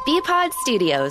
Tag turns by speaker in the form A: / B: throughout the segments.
A: BPod Studios.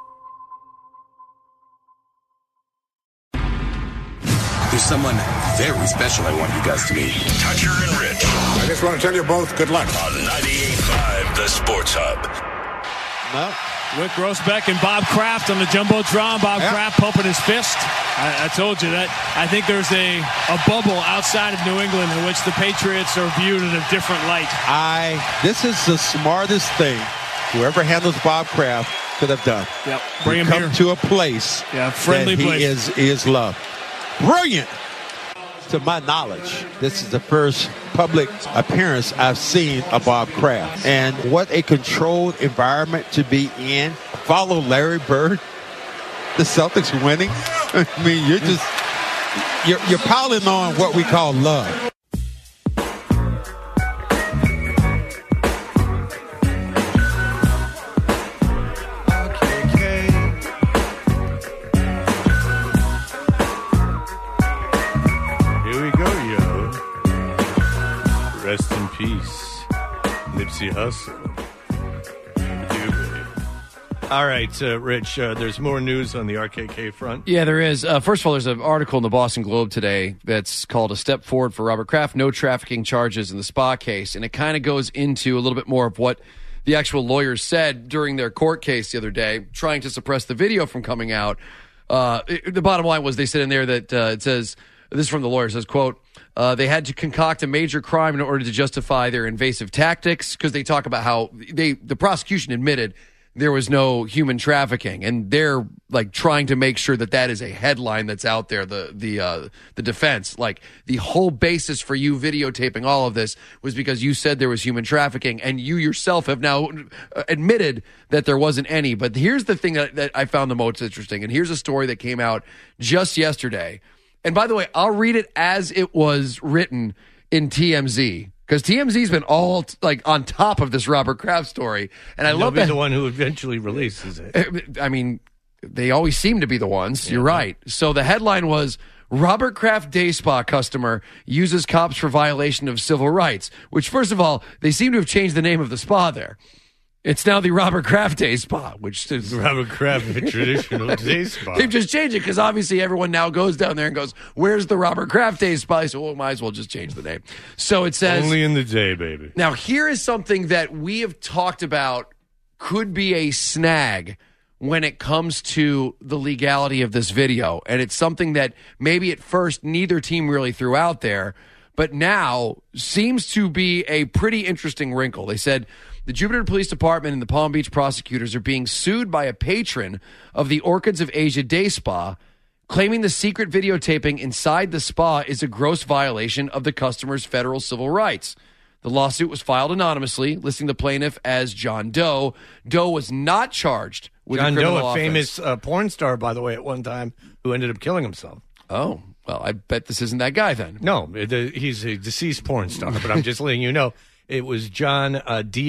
B: There's someone very special I want you guys to meet.
C: Toucher and Rich.
D: I just want to tell you both good luck.
C: On 98.5, The Sports Hub.
E: No. With Grossbeck and Bob Kraft on the Jumbotron. Bob Kraft pumping his fist. I told you that. I think there's a bubble outside of New England in which the Patriots are viewed in a different light.
F: This is the smartest thing whoever handles Bob Kraft could have done.
E: Yep. Bring him
F: here to a place
E: friendly
F: that
E: place.
F: He is loved. Brilliant. To my knowledge, this is the first public appearance I've seen of Bob Kraft. And what a controlled environment to be in. Follow Larry Bird, the Celtics winning. I mean, you're piling on what we call love.
G: Rest in peace, Nipsey Hussle. All right, Rich, there's more news on the RKK front.
H: Yeah, there is. First of all, there's an article in the Boston Globe today that's called A Step Forward for Robert Kraft, No Trafficking Charges in the Spa Case. And it kind of goes into a little bit more of what the actual lawyers said during their court case the other day, trying to suppress the video from coming out. The bottom line was they said in there that it says, this is from the lawyer, it says, quote, they had to concoct a major crime in order to justify their invasive tactics, because they talk about how the prosecution admitted there was no human trafficking, and they're like trying to make sure that that is a headline that's out there. The defense, like the whole basis for you videotaping all of this was because you said there was human trafficking, and you yourself have now admitted that there wasn't any. But here's the thing that I found the most interesting, and here's a story that came out just yesterday. And by the way, I'll read it as it was written in TMZ, because TMZ's been all like on top of this Robert Kraft story, and I love that.
G: The one who eventually releases it.
H: I mean, they always seem to be the ones. Yeah. You're right. So the headline was, Robert Kraft Day Spa customer uses cops for violation of civil rights, which, first of all, they seem to have changed the name of the spa there. It's now the Robert Kraft Day Spa, which is
G: Robert Kraft traditional day spa.
H: They've just changed it because obviously everyone now goes down there and goes, "Where's the Robert Kraft Day Spa?" So might as well just change the name. So it says
G: only in the day, baby.
H: Now here is something that we have talked about could be a snag when it comes to the legality of this video, and it's something that maybe at first neither team really threw out there, but now seems to be a pretty interesting wrinkle. They said the Jupiter Police Department and the Palm Beach prosecutors are being sued by a patron of the Orchids of Asia Day Spa, claiming the secret videotaping inside the spa is a gross violation of the customer's federal civil rights. The lawsuit was filed anonymously, listing the plaintiff as John Doe. Doe was not charged with
G: John
H: a criminal
G: Doe, a
H: offense.
G: famous porn star, by the way, at one time, who ended up killing himself.
H: Oh, well, I bet this isn't that guy then.
G: No, he's a deceased porn star, but I'm just letting you know. It was John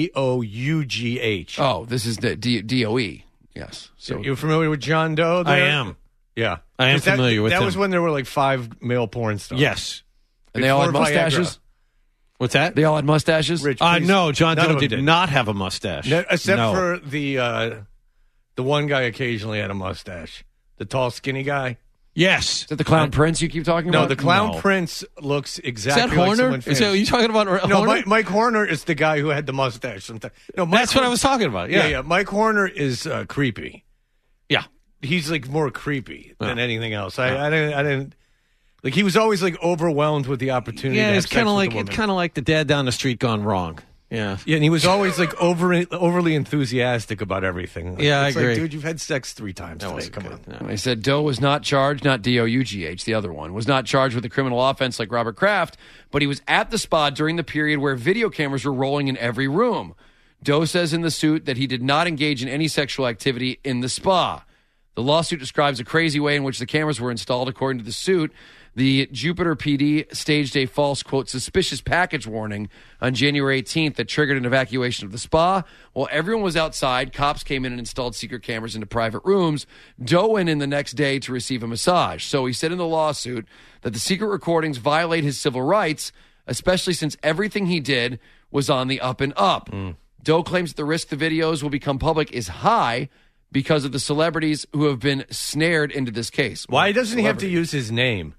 G: D-O-U-G-H.
H: Oh, this is the D-O-E. Yes.
G: So you're familiar with John Doe there?
I: I am.
G: Yeah.
I: I am familiar with him.
G: That was when there were like 5 male porn stars.
I: Yes.
H: And they all had mustaches?
G: Viagra.
I: What's that?
H: They all had mustaches?
G: Rich,
I: no, John
G: None
I: Doe
G: of them
I: did not have a mustache.
G: Except for the one guy occasionally had a mustache. The tall, skinny guy.
I: Yes.
H: Is that the Clown Prince you keep talking about?
G: No, the Clown Prince looks exactly
I: like someone famous. Is that, are you talking about Horner?
G: No, Mike Horner is the guy who had the mustache. No,
I: that's what I was talking about. Yeah.
G: Mike Horner is creepy.
I: Yeah.
G: He's like more creepy than anything else. I didn't like. He was always like overwhelmed with the opportunity.
I: Yeah,
G: to
I: it's
G: kind of
I: like the dad down the street gone wrong. Yeah,
G: and he was always like overly enthusiastic about everything. Like,
I: I agree.
G: Like, dude, you've had sex 3 times today. Come on.
H: No. They said Doe was not charged, not D-O-U-G-H, the other one, was not charged with a criminal offense like Robert Kraft, but he was at the spa during the period where video cameras were rolling in every room. Doe says in the suit that he did not engage in any sexual activity in the spa. The lawsuit describes a crazy way in which the cameras were installed. According to the suit, the Jupiter PD staged a false, quote, suspicious package warning on January 18th that triggered an evacuation of the spa. While everyone was outside, cops came in and installed secret cameras into private rooms. Doe went in the next day to receive a massage. So he said in the lawsuit that the secret recordings violate his civil rights, especially since everything he did was on the up and up. Doe claims that the risk the videos will become public is high because of the celebrities who have been snared into this case.
G: Why doesn't he have to use his name?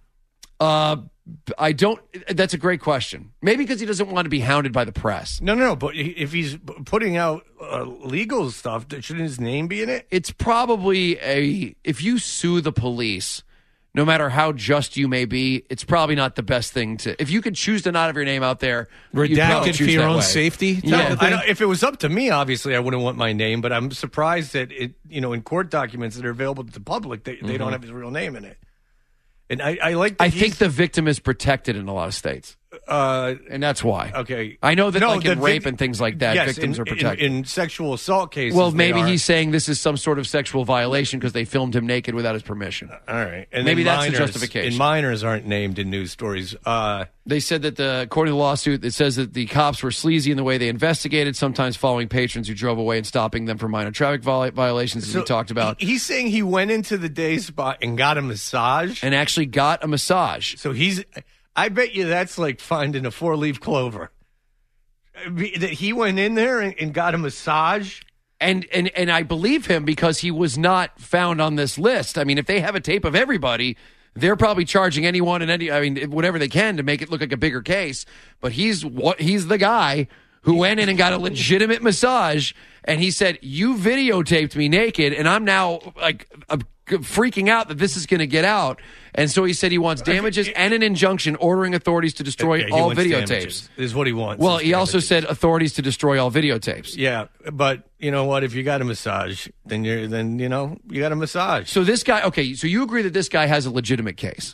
H: I don't. That's a great question. Maybe because he doesn't want to be hounded by the press.
G: No. But if he's putting out legal stuff, shouldn't his name be in it?
H: It's probably if you sue the police, no matter how just you may be, it's probably not the best thing to. If you could choose to not have your name out there,
I: redacted for your own safety.
H: Yeah,
G: if it was up to me, obviously I wouldn't want my name. But I'm surprised that in court documents that are available to the public, they don't have his real name in it. And I think
H: the victim is protected in a lot of states. And that's why.
G: Okay.
H: I know that in rape and things like that,
G: yes,
H: victims are protected.
G: In sexual assault cases,
H: well, maybe he's saying this is some sort of sexual violation because they filmed him naked without his permission.
G: All right. And
H: maybe that's the justification.
G: And minors aren't named in news stories.
H: They said that according to the lawsuit, it says that the cops were sleazy in the way they investigated, sometimes following patrons who drove away and stopping them for minor traffic violations, as we talked about.
G: He's saying he went into the day spa and got a massage?
H: And actually got a massage.
G: So I bet you that's like finding a 4-leaf clover. That he went in there and got a massage.
H: And I believe him because he was not found on this list. I mean, if they have a tape of everybody, they're probably charging anyone and whatever they can to make it look like a bigger case. But he's the guy who went in and got a legitimate massage, and he said, "You videotaped me naked, and I'm now freaking out that this is going to get out." And so he said he wants damages and an injunction ordering authorities to destroy all videotapes.
G: Damages is what he wants.
H: Well, he also said authorities to destroy all videotapes.
G: Yeah, but you know what? If you got a massage, then you got a massage.
H: So this guy, okay, so you agree that this guy has a legitimate case?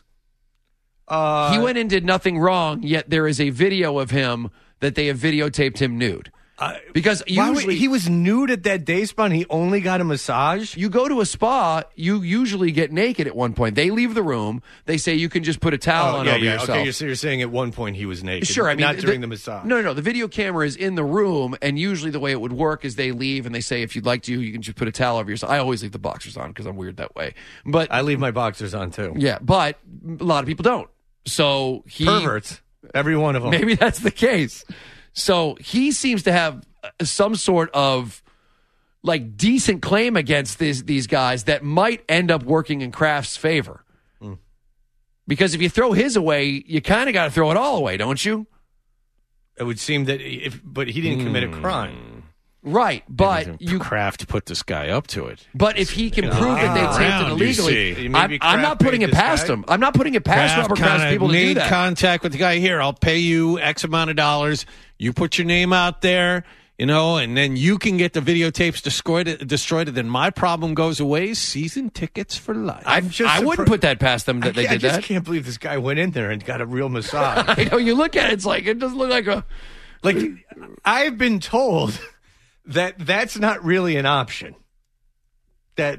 H: He went and did nothing wrong, yet there is a video of him that they have videotaped him nude. Because usually
G: he was nude at that day spa and he only got a massage.
H: You go to a spa, you usually get naked at one point. They leave the room. They say you can just put a towel on over yourself.
G: Okay, so you're saying at one point he was naked.
H: Sure, I mean,
G: not during the massage.
H: No. The video camera is in the room, and usually the way it would work is they leave and they say if you'd like to, you can just put a towel over yourself. I always leave the boxers on because I'm weird that way. But
G: I leave my boxers on too.
H: Yeah, but a lot of people don't. So
G: perverts, every one of them.
H: Maybe that's the case. So he seems to have some sort of decent claim against these guys that might end up working in Kraft's favor. Because if you throw his away, you kind of got to throw it all away, don't you?
G: It would seem that but he didn't commit a crime.
H: Right, but
I: Kraft put this guy up to it.
H: But if he can prove that they taped it illegally, I'm not putting it past him. I'm not putting it past Robert Kraft's people to do that.
I: Made contact with the guy. Here, I'll pay you X amount of dollars. You put your name out there, and then you can get the videotapes destroyed. Then my problem goes away. Season tickets for life.
H: I wouldn't put that past them that they did that.
G: I just can't believe this guy went in there and got a real massage.
H: I know. You look at it, it doesn't look like a...
G: I've been told... That's not really an option. That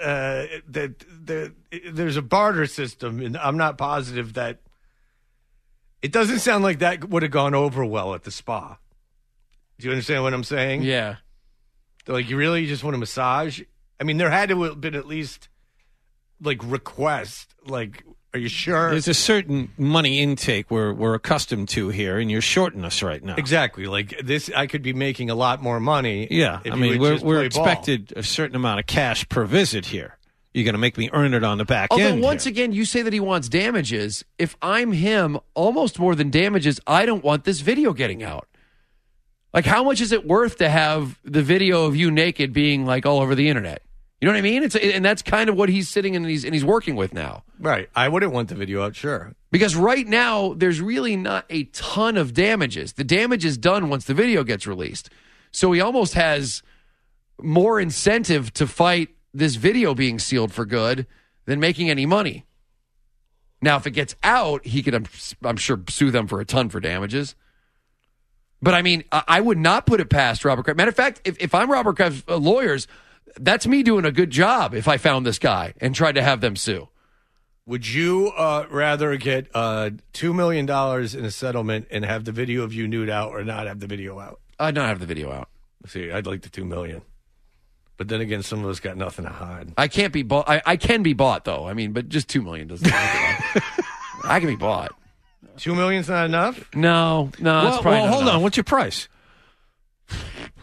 G: there's a barter system, and I'm not positive that it doesn't sound like that would have gone over well at the spa. Do you understand what I'm saying?
H: Yeah.
G: You really just want a massage? I mean, there had to have been at least request. Are you sure?
I: There's a certain money intake we're accustomed to here, and you're shorting us right now.
G: Exactly. This, I could be making a lot more money.
I: Yeah.
G: If
I: we're expected a certain amount of cash per visit here. You're going to make me earn it on the back end.
H: Although, once again, you say that he wants damages. If I'm him, almost more than damages, I don't want this video getting out. How much is it worth to have the video of you naked being, all over the internet? You know what I mean? And that's kind of what he's sitting and he's working with now.
G: Right. I wouldn't want the video out, sure.
H: Because right now, there's really not a ton of damages. The damage is done once the video gets released. So he almost has more incentive to fight this video being sealed for good than making any money. Now, if it gets out, he could, I'm sure, sue them for a ton for damages. But, I mean, I would not put it past Robert Kraft. Matter of fact, if I'm Robert Kraft's lawyers... That's me doing a good job if I found this guy and tried to have them sue.
G: Would you rather get $2 million in a settlement and have the video of you nude out or not have the video out?
H: I'd not have the video out.
G: See, I'd like the $2 million. But then again, some of us got nothing to hide.
H: I can't be bought. I can be bought, though. I mean, but just $2 million doesn't make it. I can be bought.
G: $2 million's not enough?
H: No, it's probably not
I: hold
H: enough.
I: on. What's your price?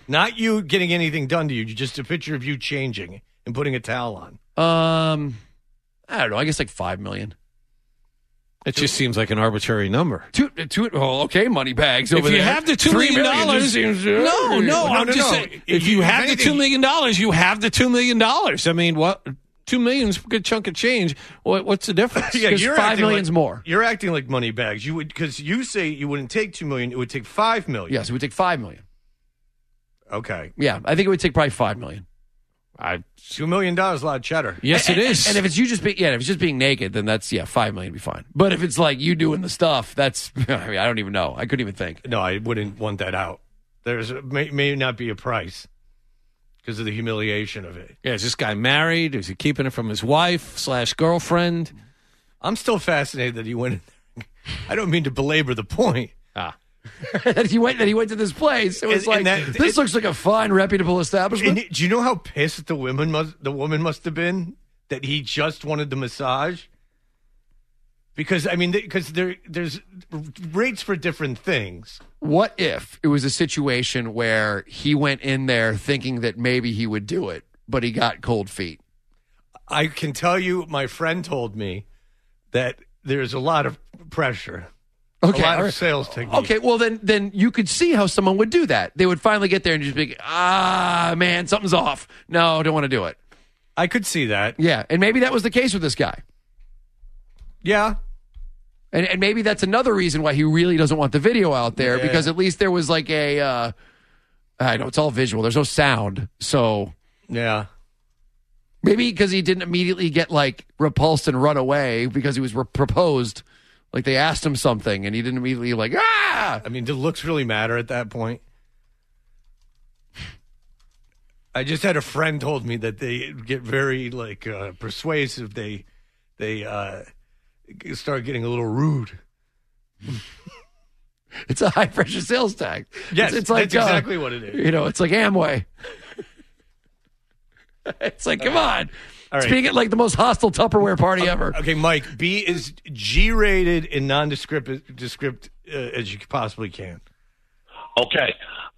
G: Not you getting anything done to you, just a picture of you changing and putting a towel on.
H: I don't know. I guess like $5 million.
I: It just seems like an arbitrary number.
H: Okay, money bags over
I: if you
H: there.
I: have the $2 million, I'm just saying. If you have the $2 million, you have the $2 million. I mean, what? $2 million's a good chunk of change. What's the difference?
H: Yeah, you're $5 million's more.
G: You're acting like money bags. You would, because you say you wouldn't take $2 million. It would take $5 million.
H: Yes, it would take $5 million.
G: Okay.
H: Yeah, I think it would take probably $5 million.
G: $2 million, a lot of cheddar.
H: Yes, it is. And if it's you just if it's just being naked, then that's $5 million would be fine. But if it's like you doing the stuff, that's I mean, I don't even know. I couldn't even think.
G: No, I wouldn't want that out. There's may not be a price because of the humiliation of it.
I: Yeah, is this guy married? Is he keeping it from his wife/girlfriend?
G: I'm still fascinated that he went in there. I don't mean to belabor the point.
H: that he went to this place. It was this looks like a fine, reputable establishment.
G: Do you know how pissed the woman must have been that he just wanted the massage? Because I mean, because there's rates for different things.
H: What if it was a situation where he went in there thinking that maybe he would do it, but he got cold feet?
G: I can tell you, my friend told me that there's a lot of pressure.
H: Okay,
G: a lot of sales technique.
H: Okay, well then you could see how someone would do that. They would finally get there and just be, man, something's off. No, don't want to do it.
G: I could see that.
H: Yeah, and maybe that was the case with this guy.
G: Yeah.
H: And maybe that's another reason why he really doesn't want the video out there, because at least there was like I know it's all visual. There's no sound. So
G: yeah.
H: Maybe because he didn't immediately get like repulsed and run away because he was proposed. Like they asked him something and he didn't immediately I
G: mean, do looks really matter at that point? I just had a friend told me that they get very persuasive. They start getting a little rude.
H: It's a high pressure sales tag.
G: Yes,
H: it's like
G: that's exactly what it is.
H: It's like Amway. It's like, come on.
G: All right.
H: Speaking at like the most hostile Tupperware party ever.
G: Okay, Mike, be as G-rated and nondescript as you possibly can.
A: Okay.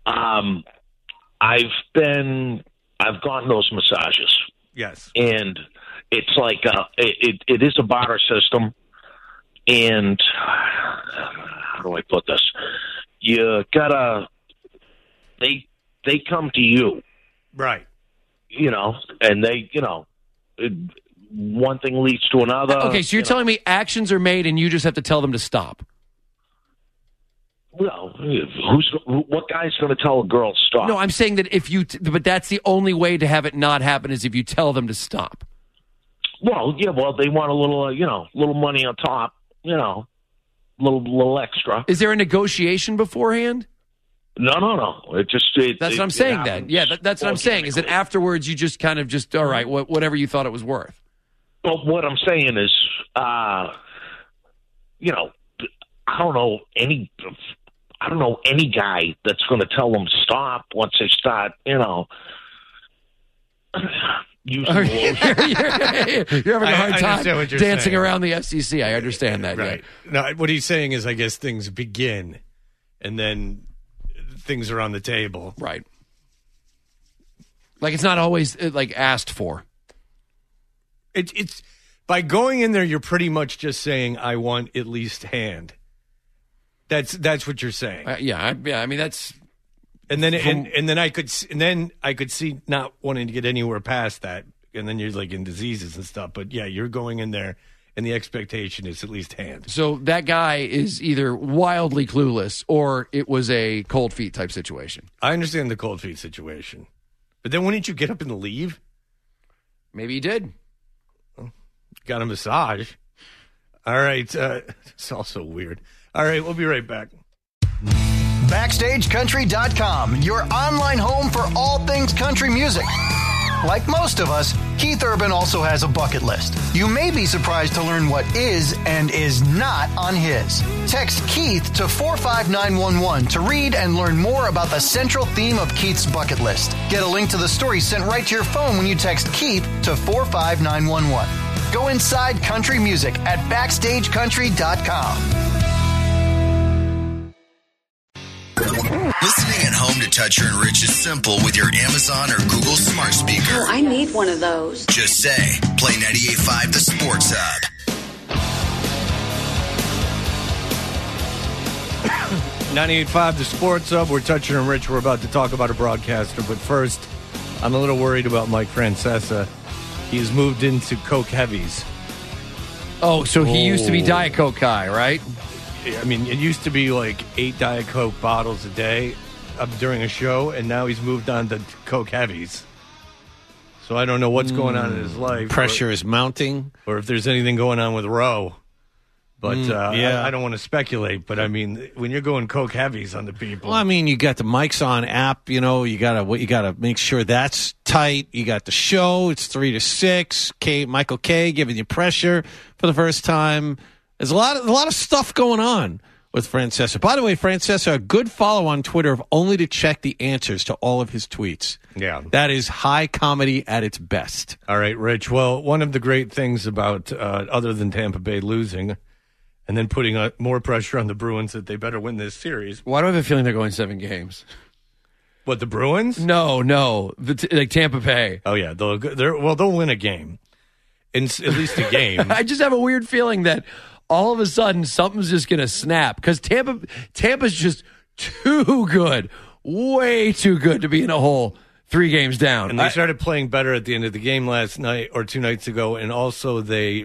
A: I've gotten those massages.
G: Yes.
A: And it's like it is a barter system. And how do I put this? You gotta they come to you.
G: Right.
A: And they, one thing leads to another.
H: Okay, so you're telling me actions are made and you just have to tell them to stop.
A: Well, what guy's going to tell a girl to stop?
H: No, I'm saying that but that's the only way to have it not happen is if you tell them to stop.
A: Well, yeah, they want a little, little money on top, little extra.
H: Is there a negotiation beforehand?
A: No.
H: That's what I'm saying then. Yeah, that's what I'm saying. Is that afterwards you just kind of all right, whatever you thought it was worth?
A: Well, what I'm saying is, I don't know any guy that's going to tell them to stop once they start, using the
H: You're having a hard time dancing
G: saying.
H: Around the FCC. I understand that.
G: Right.
H: Yeah.
G: No, what he's saying is, I guess things begin, and then things are on the table.
H: Right. Like it's not always asked for.
G: It's by going in there, you're pretty much just saying, "I want at least hand." That's what you're saying.
H: I mean that's.
G: And then and then I could see not wanting to get anywhere past that, and then you're like in diseases and stuff. But yeah, you're going in there, and the expectation is at least hand.
H: So that guy is either wildly clueless or it was a cold feet type situation.
G: I understand the cold feet situation, but then wouldn't you get up and leave?
H: Maybe he did.
G: Got a massage. All right, it's also weird. All right, we'll be right back.
J: BackstageCountry.com, your online home for all things country music. Like most of us, Keith Urban also has a bucket list. You may be surprised to learn what is and is not on his. Text Keith to 45911 to read and learn more about the central theme of Keith's bucket list. Get a link to the story sent right to your phone when you text Keith to 45911. Go inside country music at BackstageCountry.com.
K: Listening at home to Toucher and Rich is simple with your Amazon or Google Smart Speaker.
L: Oh, I need one of those.
K: Just say, play 98.5 The Sports Hub.
G: 98.5 The Sports Hub. We're Toucher and Rich. We're about to talk about a broadcaster, but first, I'm a little worried about Mike Francesa. He's moved into Coke Heavies.
H: Oh, so he used to be Diet Coke guy, right?
G: I mean, it used to be like 8 Diet Coke bottles a day during a show, and now he's moved on to Coke Heavies. So I don't know what's going on in his life.
I: Pressure is mounting.
G: Or if there's anything going on with Roe. But
I: yeah.
G: I don't want to speculate. But I mean, when you're going Coke Heavies on the people.
I: Well, I mean, you got the Mike's On app. You know, you gotta make sure that's tight. You got the show. It's 3 to 6. Michael K giving you pressure for the first time. There's a lot of stuff going on with Francesa. By the way, Francesa, a good follow on Twitter of only to check the answers to all of his tweets.
G: Yeah.
I: That is high comedy at its best.
G: All right, Rich. Well, one of the great things about, other than Tampa Bay losing and then putting more pressure on the Bruins that they better win this series.
H: Why do I have a feeling they're going 7 games?
G: What, the Bruins?
H: No. Like Tampa Bay.
G: Oh, yeah. They'll win a game. At least a game.
H: I just have a weird feeling that all of a sudden something's just going to snap because Tampa's just too good, way too good to be in a hole 3 games down.
G: And they started playing better at the end of the game last night or 2 nights ago, and also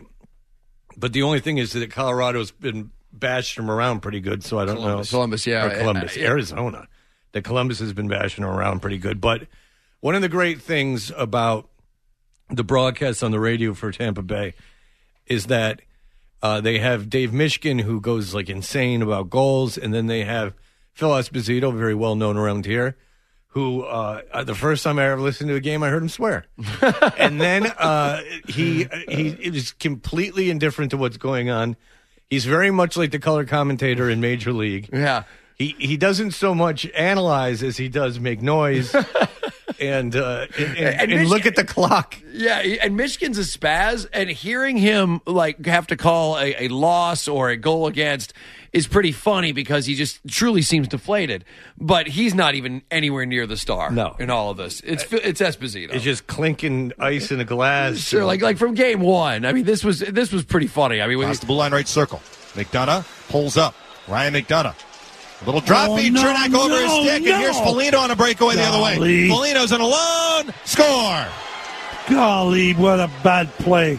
G: but the only thing is that Colorado's been bashing them around pretty good, so I don't know.
H: Columbus, yeah.
G: Or Columbus, Arizona. That Columbus has been bashing them around pretty good. But one of the great things about the broadcast on the radio for Tampa Bay is that they have Dave Mishkin, who goes like insane about goals, and then they have Phil Esposito, very well known around here, who the first time I ever listened to a game, I heard him swear. And then he is completely indifferent to what's going on. He's very much like the color commentator in Major League.
H: Yeah.
G: He doesn't so much analyze as he does make noise. And look at the clock.
H: Yeah, and Michigan's a spaz, and hearing him like have to call a loss or a goal against is pretty funny because he just truly seems deflated. But he's not even anywhere near the star.
G: No.
H: In all of this, it's Esposito.
G: It's just clinking ice in a glass.
H: Sure, like from game 1. I mean, this was pretty funny. I mean,
M: across the blue line, right circle. McDonough pulls up. Ryan McDonough. A little drop feed, Chernak over his stick, and here's Foligno on a breakaway the other way. Foligno's in alone. Score!
N: Golly, what a bad play.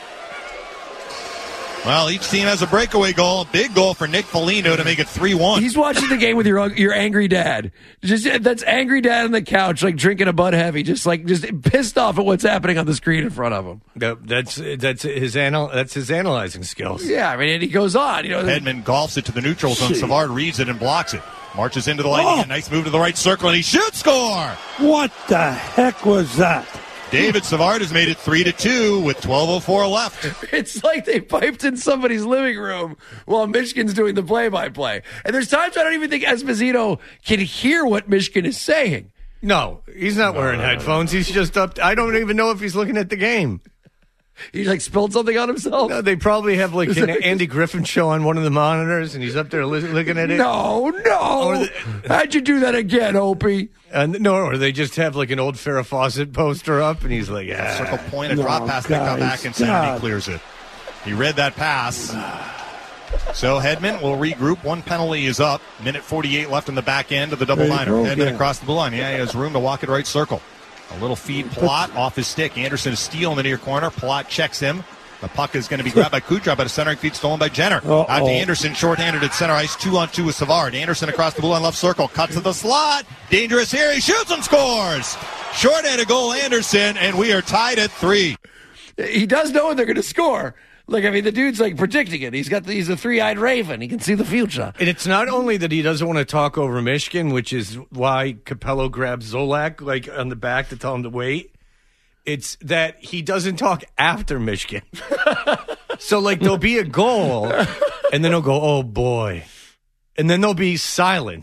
M: Well, each team has a breakaway goal. A big goal for Nick Foligno to make it 3-1.
H: He's watching the game with your angry dad. That's angry dad on the couch, like drinking a Bud Heavy, just pissed off at what's happening on the screen in front of him.
G: That's his analyzing skills.
H: Yeah, I mean, and he goes on.
M: Hedman golfs it to the neutral zone. Savard reads it and blocks it. Marches into the Lightning. A nice move to the right circle, and he shoots. Score!
N: What the heck was that?
M: David Savard has made it 3-2 with 12:04 left.
H: It's like they piped in somebody's living room while Michigan's doing the play-by-play. And there's times I don't even think Esposito can hear what Michigan is saying.
G: No, he's not wearing headphones. He's just up. I don't even know if he's looking at the game.
H: He spilled something on himself?
G: No, they probably have an Andy Griffin show on one of the monitors, and he's up there looking at it.
H: No. How'd you do that again, Opie?
G: Or they just have an old Farrah Fawcett poster up, and he's like,
M: circle point, a drop pass that got back inside, and he clears it. He read that pass. So Hedman will regroup. 1 penalty is up. Minute 48 left in the back end of the double liner. Hedman across the blue line. Yeah, he has room to walk it right circle. A little feed, Palat off his stick. Anderson is stealing the near corner. Palat checks him. The puck is going to be grabbed by Kucherov, but a centering feed stolen by Jenner. Out to Anderson, shorthanded at center ice, 2-on-2 with Savard. Anderson across the blue line left circle, cuts to the slot. Dangerous here, he shoots and scores. Shorthanded goal, Anderson, and we are tied at 3.
H: He does know when they're going to score. The dude's predicting it. He's a 3-eyed raven. He can see the future.
G: And it's not only that he doesn't want to talk over Michigan, which is why Capello grabs Zolak on the back to tell him to wait. It's that he doesn't talk after Michigan. So there'll be a goal, and then he'll go, "Oh boy," and then there'll be silence.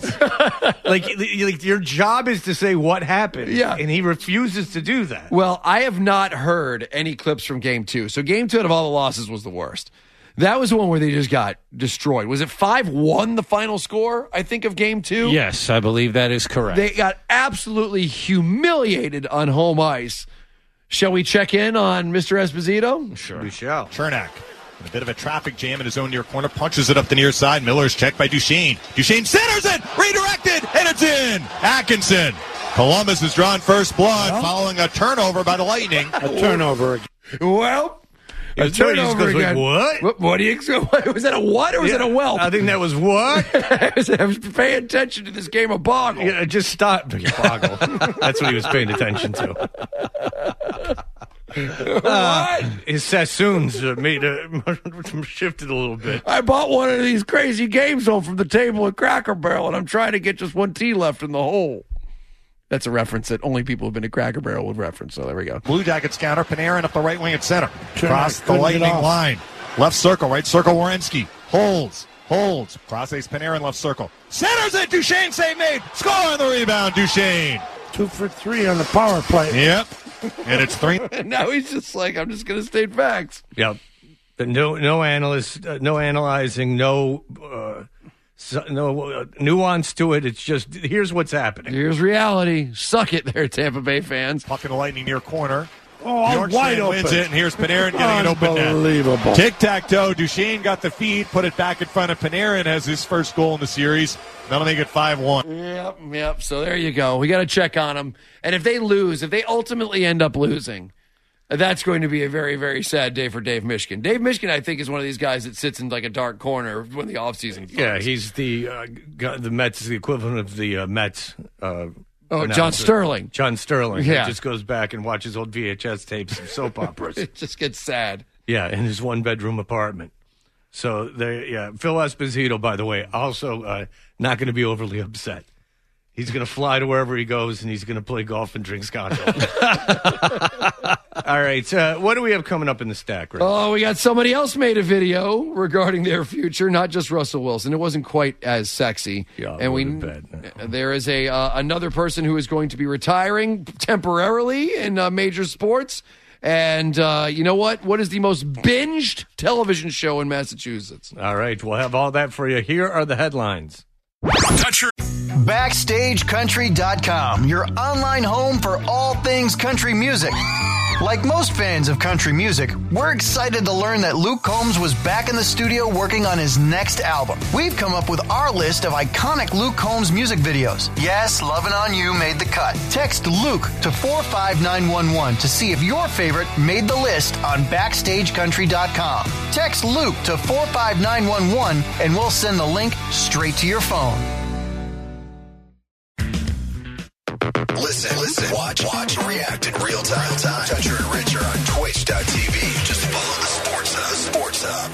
G: Your job is to say what happened, and he refuses to do that.
H: Well, I have not heard any clips from Game 2. So Game 2 out of all the losses was the worst. That was the one where they just got destroyed. Was it 5-1 the final score, I think, of game 2?
I: Yes, I believe that is correct.
H: They got absolutely humiliated on home ice. Shall we check in on Mr. Esposito?
G: Sure. We shall.
M: Chernak, in a bit of a traffic jam in his own near corner, punches it up the near side. Miller's checked by Duchesne. Duchesne centers it, redirected, and it's in. Atkinson. Columbus has drawn first blood following a turnover by the Lightning.
N: A turnover.
H: Well, a turnover again.
G: What?
H: What do you? Was that a what or was it a whelp?
G: I think that was what?
H: I was paying attention to this game of Boggle.
G: Yeah, just stop. Boggle. That's what he was paying attention to. His Sassoons shifted a little bit.
H: I bought one of these crazy games home from the table at Cracker Barrel, and I'm trying to get just one tea left in the hole. That's a reference that only people who've been to Cracker Barrel would reference, so there we go.
M: Blue Jackets counter, Panarin up the right wing at center. Cross the Lightning line. Left circle, right circle, Werenski. Holds. Cross ace Panarin, left circle. Centers it, Duchesne, save made. Score on the rebound, Duchesne.
N: 2 for 3 on the power play.
M: Yep. And it's 3.
H: And now he's just like, I'm just going to state facts.
G: Yep. No analyst, no analyzing, no nuance to it. It's just, here's what's happening.
H: Here's reality. Suck it there, Tampa Bay fans.
M: Puck in the Lightning near corner.
N: Oh, wide open.
M: Wins it, and here's Panarin getting an open net.
N: Unbelievable.
M: Tic-tac-toe. Duchesne got the feed, put it back in front of Panarin, has his first goal in the series. That'll make it 5-1.
H: Yep. So there you go. We got to check on them. And if they lose, if they ultimately end up losing, that's going to be a very, very sad day for Dave Mishkin. Dave Mishkin, I think, is one of these guys that sits in like a dark corner when the offseason starts.
G: Yeah, he's the Mets, the equivalent of the Mets.
H: John Sterling.
G: John Sterling.
H: Yeah.
G: He just goes back and watches old VHS tapes of soap operas.
H: It just gets sad.
G: Yeah, in his one-bedroom apartment. So, Phil Esposito, by the way, also not going to be overly upset. He's going to fly to wherever he goes, and he's going to play golf and drink scotch. All right, what do we have coming up in the stack, Rick?
H: Oh, we got somebody else made a video regarding their future, not just Russell Wilson. It wasn't quite as sexy.
G: Yeah,
H: and there is another person who is going to be retiring temporarily in major sports. And you know what? What is the most binged television show in Massachusetts?
G: All right, we'll have all that for you. Here are the headlines.
J: BackstageCountry.com, your online home for all things country music. Like most fans of country music, we're excited to learn that Luke Combs was back in the studio working on his next album. We've come up with our list of iconic Luke Combs music videos. Yes, Lovin' On You made the cut. Text Luke to 45911 to see if your favorite made the list on BackstageCountry.com. Text Luke to 45911 and we'll send the link straight to your phone.
K: Listen, watch, react in real time. Toucher and Rich are on Twitch.tv. Just follow the Sports Hub.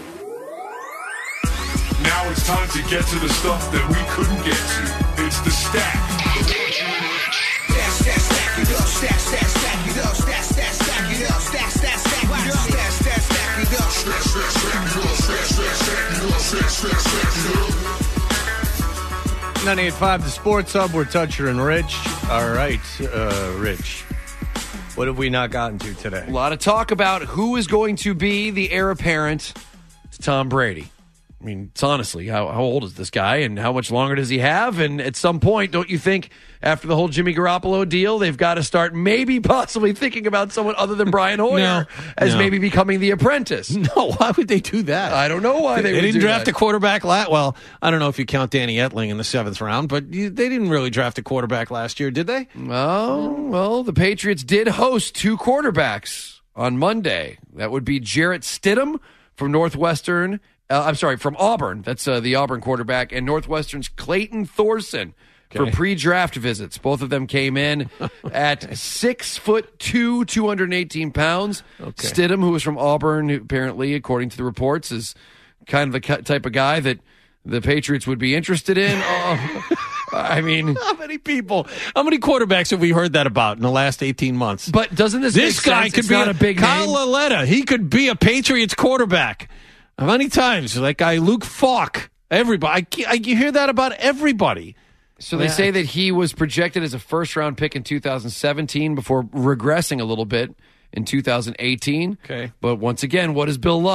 C: Now it's time to get to the stuff that we couldn't get to. It's the stack.
G: Stack 98.5, the Sports Hub. We're Toucher and Rich. All right, Rich, what have we not gotten to today?
H: A lot of talk about who is going to be the heir apparent to Tom Brady. I mean, it's honestly, how old is this guy and how much longer does he have? And at some point, don't you think after the whole Jimmy Garoppolo deal, they've got to start possibly thinking about someone other than Brian Hoyer as maybe becoming the apprentice?
I: No, why would they do that?
H: I don't know why they would
I: didn't
H: do
I: draft
H: that.
I: a quarterback well, I don't know if you count Danny Etling in the 7th round, but they didn't really draft a quarterback last year, did they?
H: Oh, well, the Patriots did host 2 quarterbacks on Monday. That would be Jarrett Stidham from from Auburn. That's the Auburn quarterback, and Northwestern's Clayton Thorson for pre-draft visits. Both of them came in at 6'2", 218 pounds.
I: Okay.
H: Stidham, who was from Auburn, who apparently, according to the reports, is kind of the type of guy that the Patriots would be interested in. I mean,
I: how many quarterbacks have we heard that about in the last 18 months?
H: But doesn't this
I: guy
H: sense?
I: could
H: It's
I: be
H: not a big
I: Kyle
H: name?
I: Lauletta. He could be a Patriots quarterback. How many times? That guy Luke Falk. Everybody. You hear that about everybody.
H: So they say that he was projected as a first-round pick in 2017 before regressing a little bit in 2018.
I: Okay.
H: But once again, what does Bill love?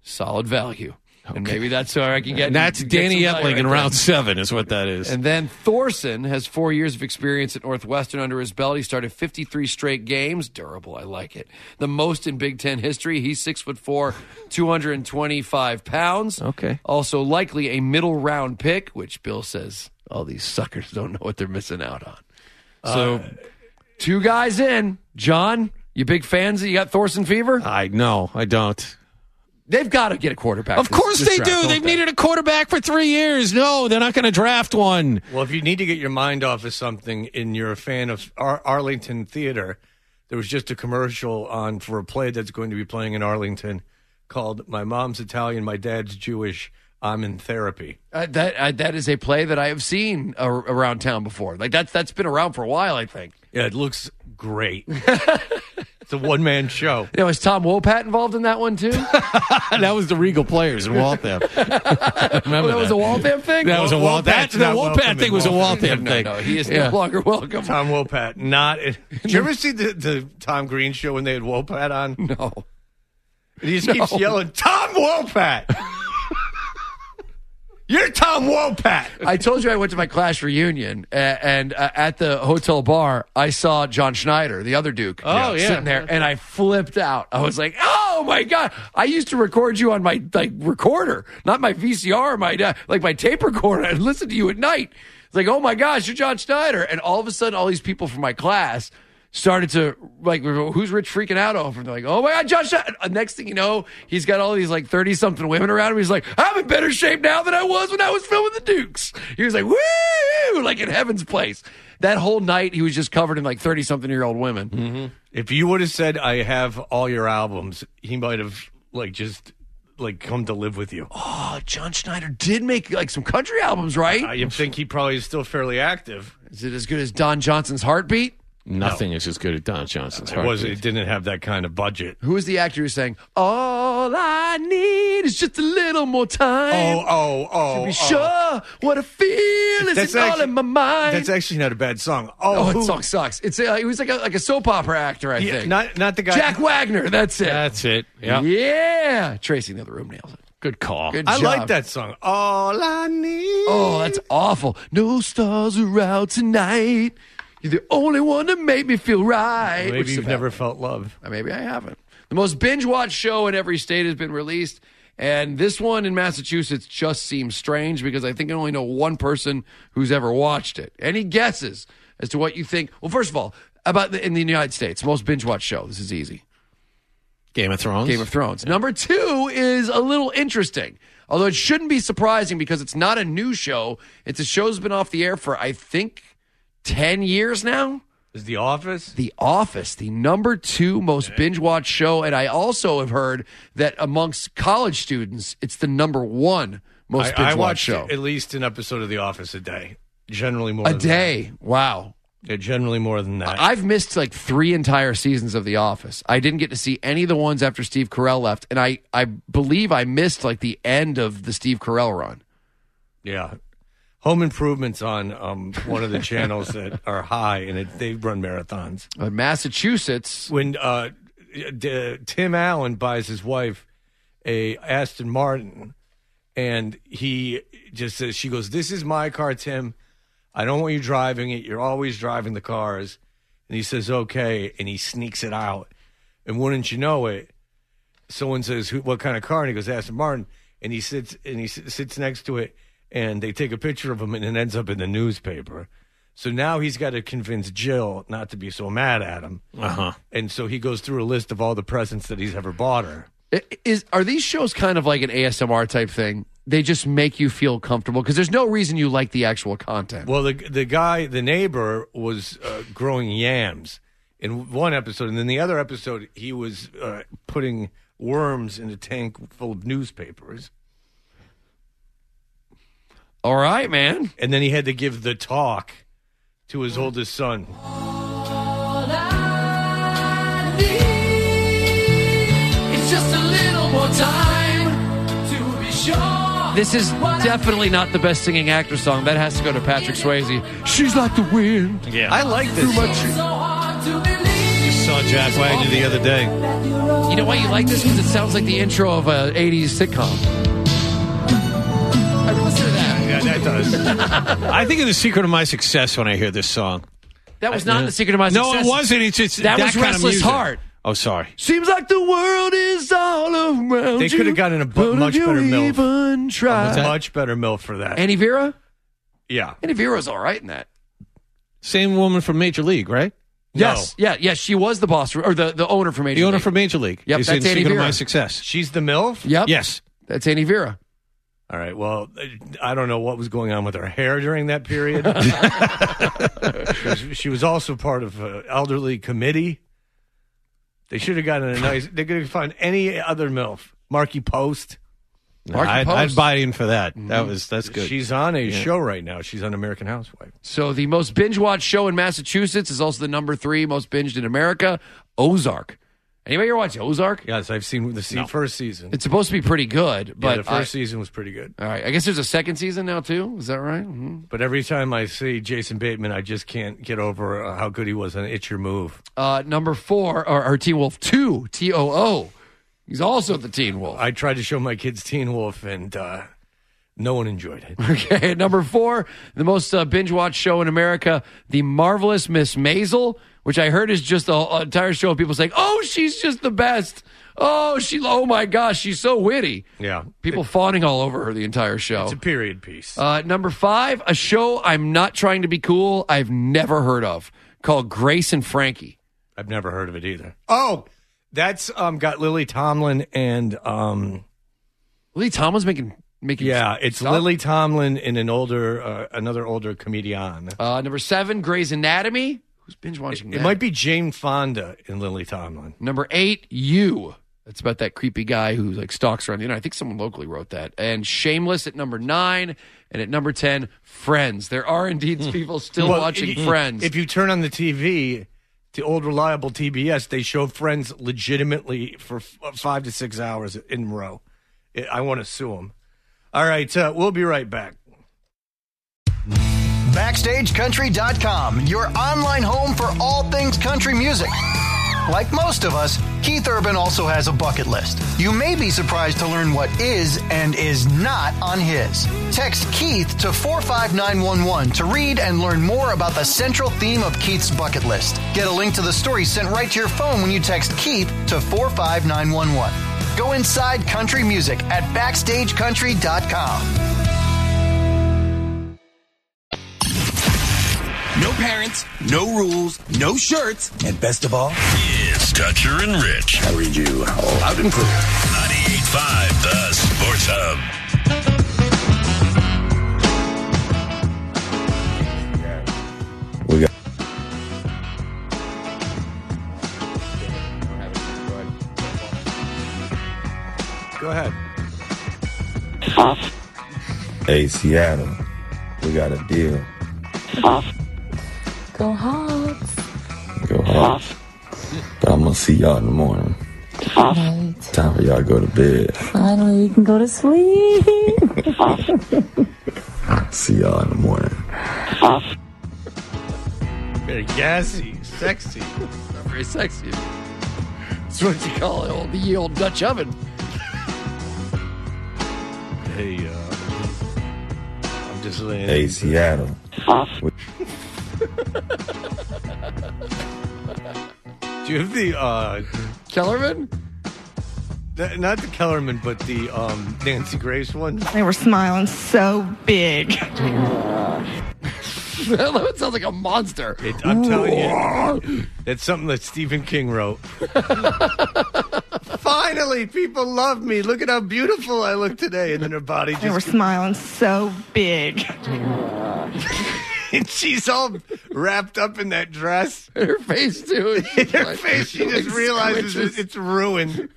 H: solid value. And maybe that's where I can get.
I: And that's
H: get
I: Danny
H: some value
I: Etling in
H: right
I: round
H: there.
I: 7 is what that is.
H: And then Thorson has 4 years of experience at Northwestern under his belt. He started 53 straight games. Durable, I like it. The most in Big Ten history. He's 6'4", 225 pounds.
I: Okay.
H: Also likely a middle round pick, which Bill says all these suckers don't know what they're missing out on. So 2 guys in. John, you big fans? You got Thorson fever?
I: No, I don't.
H: They've got to get a quarterback.
I: Of course
H: this
I: they
H: draft,
I: do.
H: don't
I: They've
H: they?
I: needed a quarterback for 3 years. No, they're not going to draft one.
G: Well, if you need to get your mind off of something and you're a fan of Arlington Theater, there was just a commercial on for a play that's going to be playing in Arlington called My Mom's Italian, My Dad's Jewish, I'm in Therapy.
H: That is a play that I have seen around town before. Like that's been around for a while, I think.
G: Yeah, it looks great. It's a one-man show.
H: You know, is Tom Wopat involved in that one too?
I: That was the Regal Players in Waltham. Remember
H: that was a Waltham thing?
I: That was a Waltham. The Wopat thing was a Waltham thing.
H: No, he is no longer welcome.
G: Tom Wopat, not. Did you ever see the Tom Green show when they had Wopat on?
H: No.
G: He just keeps yelling, Tom Wopat! You're Tom Wopat!
H: I told you I went to my class reunion, and at the hotel bar, I saw John Schneider, the other Duke, sitting there, and I flipped out. I was like, oh, my God. I used to record you on my recorder, not my VCR, my tape recorder. I'd listen to you at night. It's like, oh, my gosh, you're John Schneider. And all of a sudden, all these people from my class started to, who's Rich freaking out over? And they're like, oh, my God, Josh. Next thing you know, he's got all these, 30-something women around him. He's like, I'm in better shape now than I was when I was filming the Dukes. He was like, woo, like in heaven's place. That whole night, he was just covered in, 30-something-year-old women.
G: Mm-hmm. If you would have said, I have all your albums, he might have, come to live with you.
H: Oh, John Schneider did make, some country albums, right?
G: I think he probably is still fairly active.
H: Is it as good as Don Johnson's Heartbeat?
I: Nothing is as good as Don Johnson's Heartbeat.
G: It didn't have that kind of budget.
H: Who is the actor who's saying, all I need is just a little more time to be sure what I feel is all in my mind.
G: That's actually not a bad song.
H: That song sucks. It's he was like a soap opera actor, I think.
G: Not the guy.
H: Jack Wagner, that's it.
I: That's it. Yeah.
H: Yeah. Tracy in the other room nails it.
I: Good call.
H: Good
G: I
H: job.
G: like that song. All I need.
H: Oh, that's awful. No stars are out tonight. You're the only one that made me feel right.
G: Maybe you've never felt love.
H: Maybe I haven't. The most binge-watched show in every state has been released, and this one in Massachusetts just seems strange because I think I only know one person who's ever watched it. Any guesses as to what you think? Well, first of all, in the United States, most binge-watched show. This is easy.
I: Game of Thrones.
H: Game of Thrones. Number 2 is a little interesting, although it shouldn't be surprising because it's not a new show. It's a show that's been off the air for, I think, 10 years now.
G: Is The Office?
H: The Office, the number 2 most binge-watched show. And I also have heard that amongst college students, it's the number 1 most binge-watched show.
G: At least an episode of The Office a day. Generally more
H: A
G: than
H: day.
G: That.
H: Wow.
G: Yeah, generally more than that.
H: I've missed 3 entire seasons of The Office. I didn't get to see any of the ones after Steve Carell left. And I believe I missed the end of the Steve Carell run.
G: Yeah. Home Improvement's on one of the channels that are high, and they run marathons.
H: Massachusetts.
G: When Tim Allen buys his wife a Aston Martin, and he just says, she goes, this is my car, Tim. I don't want you driving it. You're always driving the cars. And he says, okay, and he sneaks it out. And wouldn't you know it, someone says, what kind of car? And he goes, Aston Martin. And he sits next to it. And they take a picture of him, and it ends up in the newspaper. So now he's got to convince Jill not to be so mad at him.
I: Uh-huh.
G: And so he goes through a list of all the presents that he's ever bought her.
H: Are these shows kind of like an ASMR type thing? They just make you feel comfortable? Because there's no reason you like the actual content.
G: Well, the neighbor was growing yams in one episode. And then the other episode, he was putting worms in a tank full of newspapers.
H: All right, man.
G: And then he had to give the talk to his oldest son.
L: All I need is just a little more time to be sure.
H: This is definitely not the best singing actor song. That has to go to Patrick Swayze. She's like the wind.
I: Yeah.
G: I like this song.
L: So hard to believe.
I: His son Jack Wagner the other day.
H: You know why you like this? Because it sounds like the intro of an 80s sitcom. I listen to that.
I: Yeah, that does. I think of the secret of my success when I hear this song.
H: That was not the secret of my success.
I: No, it wasn't. It's just
H: that was
I: kind of
H: Restless
I: music.
H: Heart.
I: Oh, sorry.
H: Seems like the world is all around
G: They could have gotten a much better MILF.
H: even try.
G: A much better MILF for that.
H: Annie Vera?
G: Yeah.
H: Annie Vera's all right in that.
I: Same woman from Major League, right?
H: Yes. Yeah, yes, she was the boss, or the owner for Major League.
I: The owner for Major League.
H: Yep,
I: is
H: that's
I: in
H: Annie
I: Secret of
H: Vera.
I: My Success.
G: She's the MILF?
H: Yep.
I: Yes.
H: That's Annie Vera.
G: All right. Well, I don't know what was going on with her hair during that period. She was also part of an elderly committee. They should have gotten a nice. They could have found any other MILF. Marky Post.
I: I'd buy in for that. That's good.
G: She's on a show right now. She's on American Housewife.
H: So the most binge-watched show in Massachusetts is also the number 3 most binged in America, Ozark. Anybody ever watch Ozark?
G: Yes, I've seen the first season.
H: It's supposed to be pretty good, but
G: the first season was pretty good.
H: All right, I guess there's a second season now too. Is that right? Mm-hmm.
G: But every time I see Jason Bateman, I just can't get over how good he was on It's Your Move.
H: Number 4, or Teen Wolf 2, TOO. He's also the Teen Wolf.
G: I tried to show my kids Teen Wolf, and no one enjoyed it.
H: Okay, number 4, the most binge-watched show in America, The Marvelous Miss Maisel, which I heard is just an entire show of people saying, "Oh, she's just the best. Oh my gosh, she's so witty."
G: Yeah,
H: people fawning all over her the entire show.
G: It's a period piece.
H: Number 5, a show I'm not trying to be cool, I've never heard of, called Grace and Frankie.
G: I've never heard of it either. Oh, that's got Lily Tomlin and
H: Lily Tomlin's making.
G: Yeah, it's
H: stuff?
G: Lily Tomlin and another older comedian.
H: Number 7, Grey's Anatomy. Who's binge watching that?
G: It might be Jane Fonda and Lily Tomlin.
H: Number 8, You. That's about that creepy guy who stalks around the internet. I think someone locally wrote that. And Shameless at number 9. And at number 10, Friends. There are indeed people still watching Friends.
G: If you turn on the TV, the old reliable TBS, they show Friends legitimately for 5 to 6 hours in a row. I want to sue them. All right, we'll be right back.
J: BackstageCountry.com, your online home for all things country music. Like most of us, Keith Urban also has a bucket list. You may be surprised to learn what is and is not on his. Text Keith to 45911 to read and learn more about the central theme of Keith's bucket list. Get a link to the story sent right to your phone when you text Keith to 45911. Go inside country music at BackstageCountry.com.
B: No parents, no rules, no shirts, and best of all,
K: It's Toucher and Rich.
B: I read you loud and clear.
K: 98.5 The Sports Hub.
B: We got.
G: Go ahead.
O: Hey, Seattle, we got a deal.
P: Go Hawks.
O: Go Hawks. But I'm going to see y'all in the morning.
P: Right.
O: Time for y'all to go to bed.
P: Finally, we can go to sleep.
O: See y'all in the morning.
G: Very gassy, sexy.
H: Not very sexy. That's what you call it, the old Dutch oven.
G: Hey, I'm just laying.
O: Hey, Seattle.
G: Do you have the
H: Kellerman?
G: Not the Kellerman, but the Nancy Grace one.
Q: They were smiling so big.
H: That sounds like a monster.
G: I'm telling you, that's something that Stephen King wrote. Finally, people love me. Look at how beautiful I look today. And then her body just...
Q: They were smiling so big.
G: And she's all wrapped up in that dress.
H: And her face, too.
G: In her face, she just realizes it's ruined.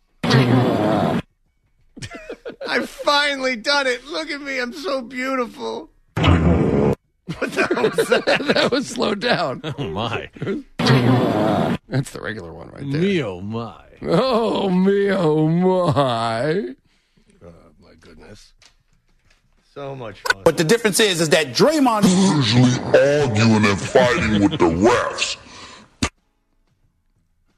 G: I've finally done it. Look at me. I'm so beautiful. What the hell was that?
H: That was slowed down.
I: Oh, my.
H: That's the regular one right there.
I: Me, oh, my.
H: Oh, me, oh, my.
G: Oh, my goodness. So much fun.
B: But the difference is that Draymond
C: Usually arguing and fighting with the refs.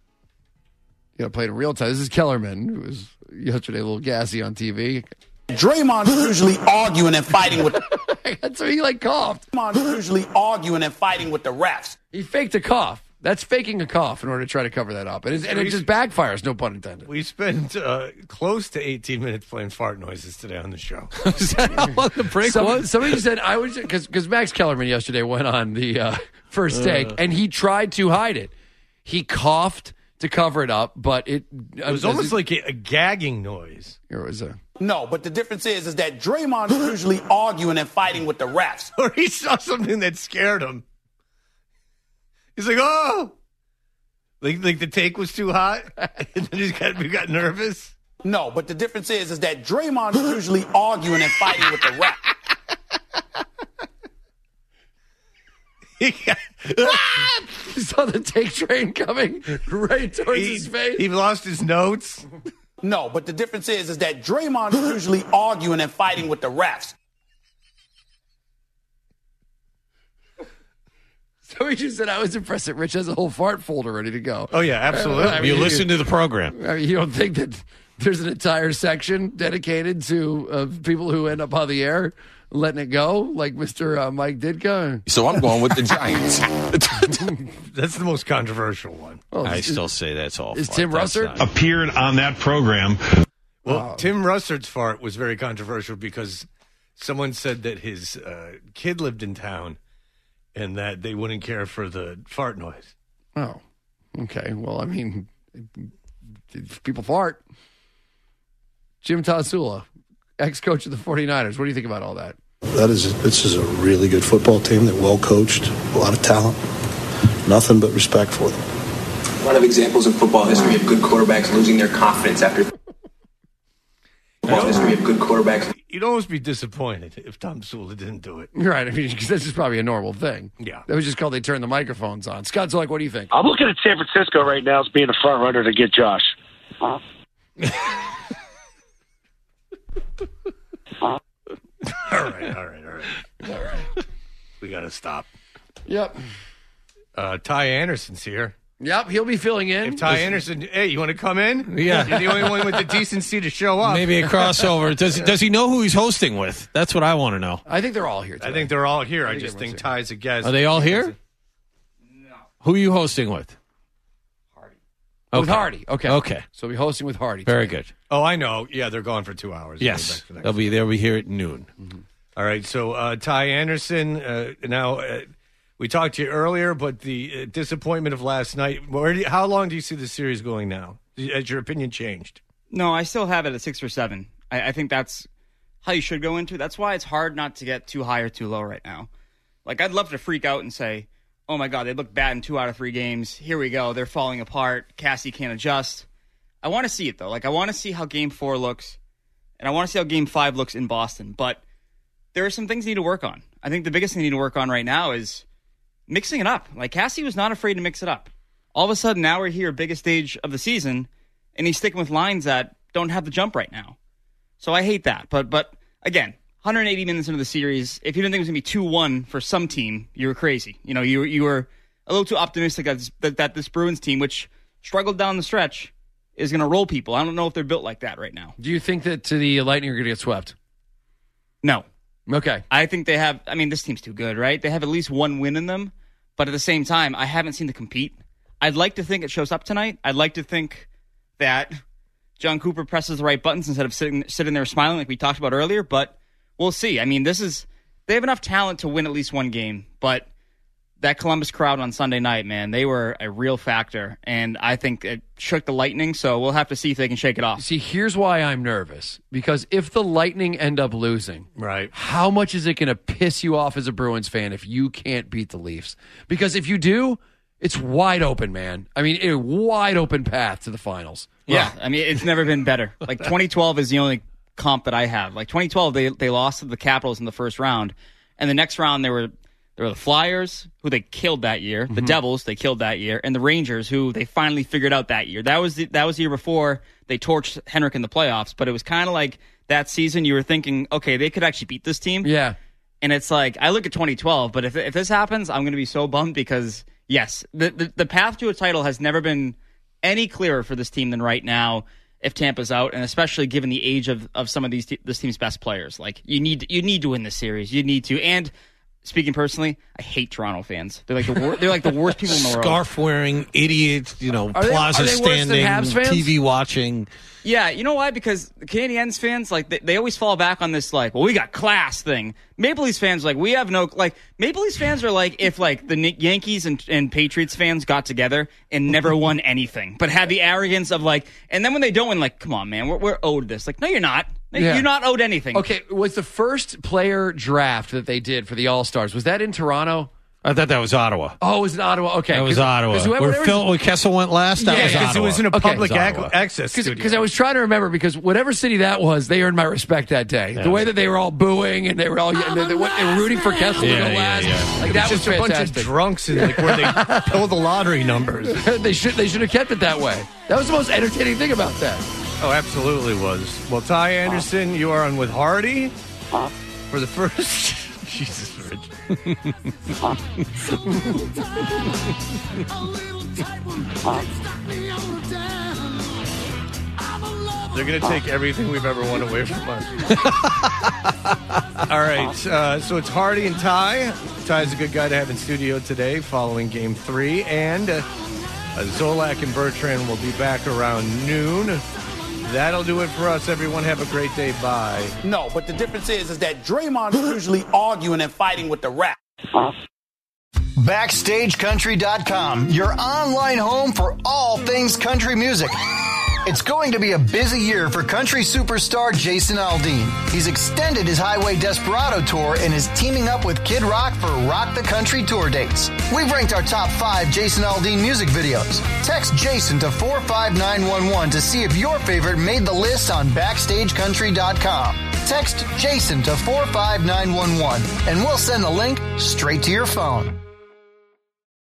H: You know, played in real time. This is Kellerman, who was yesterday a little gassy on TV.
R: Draymond's usually arguing and fighting with.
H: That's why he coughed.
R: Draymond's usually arguing and fighting with the refs.
H: He faked a cough. That's faking a cough in order to try to cover that up. And it just backfires, no pun intended.
G: We spent close to 18 minutes playing fart noises today on the show.
H: Is that how long the break was? Somebody said, I was, because Max Kellerman yesterday went on the First Take, and he tried to hide it. He coughed to cover it up, but it
G: was almost like a gagging noise.
H: Here was a.
R: No, but the difference is that Draymond's usually arguing and fighting with the refs.
G: Or he saw something that scared him. He's like, oh! Like the take was too hot? And then we got nervous?
R: No, but the difference is that Draymond's usually arguing and fighting with the refs.
H: He saw the take train coming right towards his face.
G: He lost his notes.
R: No, but the difference is that Draymond's usually arguing and fighting with the refs.
H: Somebody just said I was impressed that Rich has a whole fart folder ready to go.
G: Oh, yeah, absolutely.
I: I mean, you listen to the program.
H: I mean, you don't think that there's an entire section dedicated to people who end up on the air letting it go, like Mr. Mike Ditka?
B: So I'm going with the Giants.
G: That's the most controversial one.
I: Oh, I still say that's all.
H: Is Tim Russert?
C: Appeared on that program.
G: Well, Tim Russert's fart was very controversial because someone said that his kid lived in town and that they wouldn't care for the fart noise.
H: Oh, okay. Well, I mean, people fart. Jim Tasula, ex-coach of the 49ers. What do you think about all that?
S: This is a really good football team. They're well coached, a lot of talent. Nothing but respect for them.
T: A lot of examples in football history of good quarterbacks losing their confidence after football history of good quarterbacks.
G: You'd almost be disappointed if Tom Sula didn't do it.
H: Right. I mean, because that's just probably a normal thing.
G: Yeah.
H: That was just called they turned the microphones on. Scott Zolik, what do you think?
U: I'm looking at San Francisco right now as being a front runner to get Josh.
G: All right. We got to stop.
H: Yep.
G: Ty Anderson's here.
H: Yep, he'll be filling in.
G: If Ty Anderson, hey, you want to come in?
I: Yeah.
G: You're the only one with the decency to show up.
I: Maybe a crossover. Does he know who he's hosting with? That's what I want to know.
H: I think they're all here today.
G: I think they're all here. I just think Ty's a guest.
I: Are they all here? No. Who are you hosting with?
H: Hardy.
I: Okay.
H: With Hardy. Okay.
I: Okay.
H: So we'll be hosting with Hardy.
I: Very
H: today.
I: good.
G: Oh, I know. Yeah, they're gone for 2 hours.
I: Yes. They'll be here at noon.
H: Mm-hmm.
G: All right. So Ty Anderson, now we talked to you earlier, but the disappointment of last night, how long do you see the series going now? Has your opinion changed?
V: No, I still have it at 6 or 7. I think that's how you should go into it. That's why it's hard not to get too high or too low right now. Like, I'd love to freak out and say, oh, my God, they look bad in 2 out of 3 games. Here we go. They're falling apart. Cassie can't adjust. I want to see it, though. Like, I want to see how Game 4 looks, and I want to see how Game 5 looks in Boston. But there are some things they need to work on. I think the biggest thing they need to work on right now is mixing it up. Like, Cassie was not afraid to mix it up. All of a sudden, now we're here, biggest stage of the season, and he's sticking with lines that don't have the jump right now. So I hate that. But again, 180 minutes into the series, if you didn't think it was going to be 2-1 for some team, you were crazy. You know, you were a little too optimistic that this Bruins team, which struggled down the stretch, is going to roll people. I don't know if they're built like that right now.
H: Do you think that the Lightning are going to get swept?
V: No.
H: Okay.
V: I think they have, I mean, this team's too good, right? They have at least one win in them, but at the same time, I haven't seen them compete. I'd like to think it shows up tonight. I'd like to think that John Cooper presses the right buttons instead of sitting there smiling like we talked about earlier, but we'll see. I mean, they have enough talent to win at least one game, but that Columbus crowd on Sunday night, man, they were a real factor, and I think it shook the Lightning, so we'll have to see if they can shake it off.
H: See, here's why I'm nervous, because if the Lightning end up losing,
G: right,
H: how much is it going to piss you off as a Bruins fan if you can't beat the Leafs? Because if you do, it's wide open, man. I mean, a wide open path to the finals.
V: Yeah, I mean, it's never been better. Like, 2012 is the only comp that I have. Like, 2012, they lost to the Capitals in the first round, and the next round there were the Flyers, who they killed that year, the Devils, they killed that year, and the Rangers, who they finally figured out that year. That was the year before they torched Henrik in the playoffs, but it was kind of like that season you were thinking, okay, they could actually beat this team.
H: Yeah.
V: And it's like, I look at 2012, but if this happens, I'm going to be so bummed because, yes, the path to a title has never been any clearer for this team than right now if Tampa's out, and especially given the age of some of this team's best players. Like, you need to win this series. You need to. And speaking personally, I hate Toronto fans. They're like the worst people in the world.
I: Scarf wearing idiots, plaza standing, TV watching.
V: Yeah, you know why? Because the Canadiens fans, like, they always fall back on this, like, well, we got class thing. Maple Leafs fans, like, we have no, like, Maple Leafs fans are like if, like, the Yankees and Patriots fans got together and never won anything, but had the arrogance of, like, and then when they don't win, like, come on, man, we're owed this. Like, no, you're not.
H: Yeah.
V: You're not owed anything.
H: Okay, was the first player draft that they did for the All-Stars, was that in Toronto?
I: I thought that was Ottawa.
H: Oh, it was in Ottawa. Okay.
I: That was Ottawa. Where Kessel went last, that was Ottawa.
G: Because it was in a public access studio.
H: Because I was trying to remember, because whatever city that was, they earned my respect that day. Yeah. The way that they were all booing and they were all they were rooting for Kessel to go last.
G: Yeah.
H: Like, that was
G: just a
H: fantastic.
G: bunch of drunks and like where they pull the lottery numbers.
H: They should have kept it that way. That was the most entertaining thing about that.
G: Oh, absolutely was. Well, Ty Anderson, you are on with Hardy for the first. Jesus, Rich. They're going to take everything we've ever won away from us. All right, so it's Hardy and Ty. Ty's a good guy to have in studio today following Game 3. And Zolak and Bertrand will be back around noon. That'll do it for us, everyone. Have a great day. Bye.
R: No, but the difference is that Draymond is usually arguing and fighting with the ref.
J: BackstageCountry.com, your online home for all things country music. It's going to be a busy year for country superstar Jason Aldean. He's extended his Highway Desperado tour and is teaming up with Kid Rock for Rock the Country tour dates. We've ranked our top 5 Jason Aldean music videos. Text Jason to 45911 to see if your favorite made the list on BackstageCountry.com. Text Jason to 45911 and we'll send the link straight to your phone.